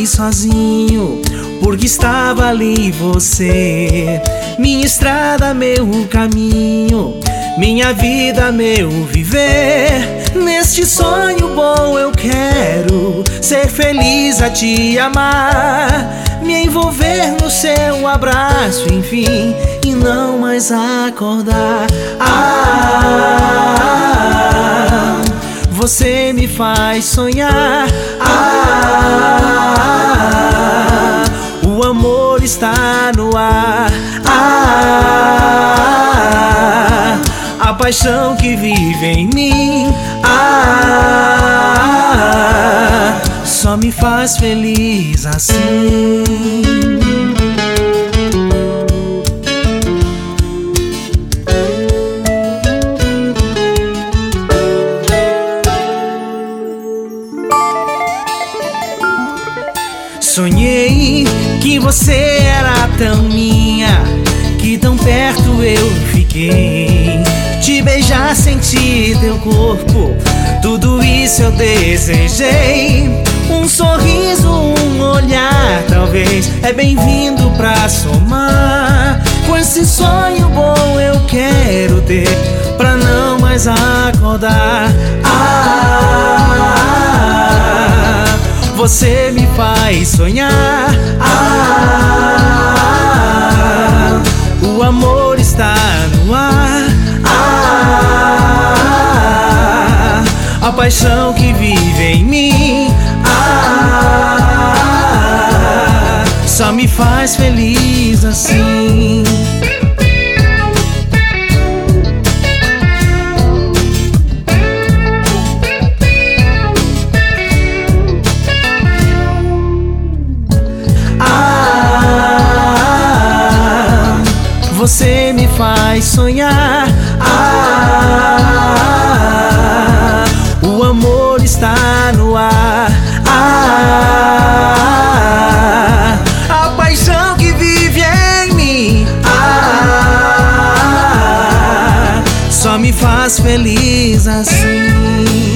mais sozinho, porque estava ali você. Minha estrada, meu caminho, minha vida, meu viver. Neste sonho bom eu quero ser feliz a te amar, me envolver no seu abraço, enfim, e não mais acordar. Você me faz sonhar. O amor está no ar. A paixão que vive em mim. Só me faz feliz assim. Sonhei que você era tão minha, que tão perto eu fiquei. Te beijar, sentir teu corpo, tudo isso eu desejei. Um sorriso, um olhar, talvez é bem-vindo pra somar. Com esse sonho bom eu quero ter, pra não mais acordar. Você me faz sonhar. O amor está no ar. A paixão que vive em mim. Só me faz feliz assim. Você me faz sonhar. O amor está no ar. A paixão que vive em mim. Só me faz feliz assim.